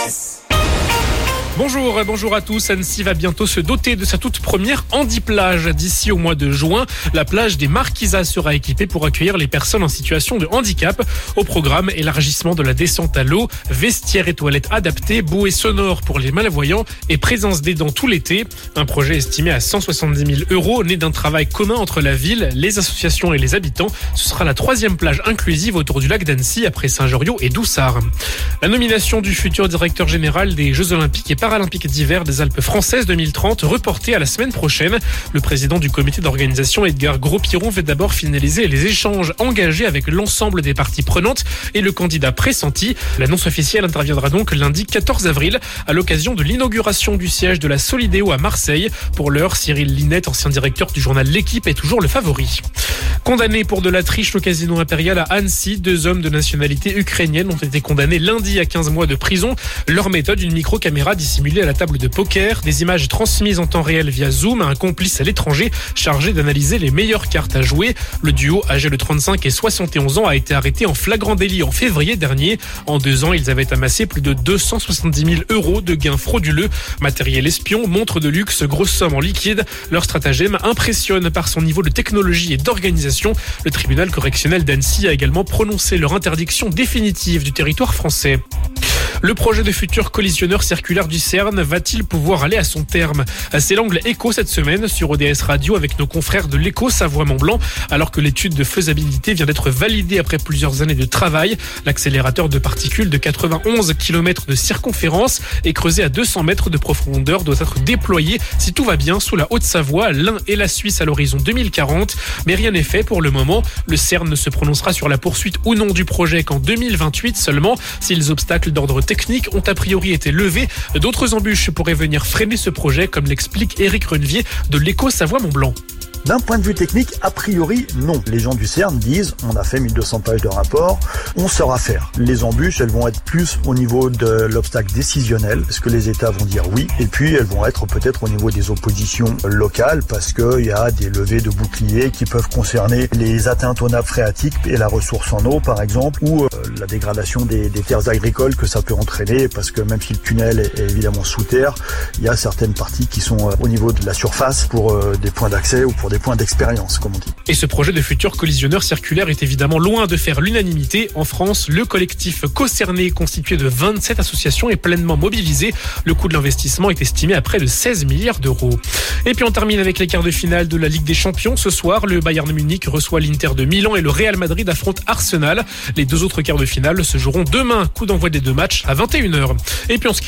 RVVS. Bonjour à tous. Annecy va bientôt se doter de sa toute première handiplage. D'ici au mois de juin, la plage des Marquisas sera équipée pour accueillir les personnes en situation de handicap. Au programme, élargissement de la descente à l'eau, vestiaires et toilettes adaptés, bouées sonores pour les malvoyants et présence d'aidants tout l'été. Un projet estimé à 170 000 €, né d'un travail commun entre la ville, les associations et les habitants. Ce sera la 3e plage inclusive autour du lac d'Annecy après Saint-Joriot et Doussard. La nomination du futur directeur général des Jeux Olympiques et Paralympiques d'hiver des Alpes françaises 2030 reportée à la semaine prochaine. Le président du comité d'organisation, Edgar Gros-Piron, veut d'abord finaliser les échanges engagés avec l'ensemble des parties prenantes et le candidat pressenti. L'annonce officielle interviendra donc lundi 14 avril à l'occasion de l'inauguration du siège de la Solidéo à Marseille. Pour l'heure, Cyril Linette, ancien directeur du journal L'Équipe, est toujours le favori. Condamnés pour de la triche au casino impérial à Annecy, 2 hommes de nationalité ukrainienne ont été condamnés lundi à 15 mois de prison. Leur méthode, une micro-caméra dissimulée à la table de poker, des images transmises en temps réel via Zoom à un complice à l'étranger chargé d'analyser les meilleures cartes à jouer. Le duo, âgé de 35 et 71 ans, a été arrêté en flagrant délit en février dernier. En 2 ans, ils avaient amassé plus de 270 000 € de gains frauduleux. Matériel espion, montres de luxe, grosses sommes en liquide. Leur stratagème impressionne par son niveau de technologie et d'organisation. Le tribunal correctionnel d'Annecy a également prononcé leur interdiction définitive du territoire français. Le projet de futur collisionneur circulaire du CERN va-t-il pouvoir aller à son terme ? C'est l'angle écho cette semaine sur ODS Radio avec nos confrères de l'Écho Savoie-Mont-Blanc. Alors que l'étude de faisabilité vient d'être validée après plusieurs années de travail, l'accélérateur de particules de 91 km de circonférence et creusé à 200 mètres de profondeur doit être déployé, si tout va bien, sous la Haute-Savoie, l'Ain et la Suisse à l'horizon 2040. Mais rien n'est fait pour le moment. Le CERN ne se prononcera sur la poursuite ou non du projet qu'en 2028 seulement. Si les obstacles d'ordre techniques ont a priori été levés, d'autres embûches pourraient venir freiner ce projet, comme l'explique Éric Renevier de l'Écho Savoie-Mont-Blanc. D'un point de vue technique, a priori, non. Les gens du CERN disent, on a fait 1200 pages de rapport, on saura faire. Les embûches, elles vont être plus au niveau de l'obstacle décisionnel, parce que les États vont dire oui, et puis elles vont être peut-être au niveau des oppositions locales, parce qu'il y a des levées de boucliers qui peuvent concerner les atteintes aux nappes phréatiques et la ressource en eau, par exemple, ou la dégradation des terres agricoles que ça peut entraîner, parce que même si le tunnel est évidemment sous terre, il y a certaines parties qui sont au niveau de la surface pour des points d'accès ou pour des points d'expérience, comme on dit. Et ce projet de futur collisionneur circulaire est évidemment loin de faire l'unanimité. En France, le collectif Cocerné, constitué de 27 associations, est pleinement mobilisé. Le coût de l'investissement est estimé à près de 16 milliards €. Et puis on termine avec les quarts de finale de la Ligue des Champions. Ce soir, le Bayern Munich reçoit l'Inter de Milan et le Real Madrid affronte Arsenal. Les 2 autres quarts de finale se joueront demain. Coup d'envoi des 2 matchs à 21 h. Et puis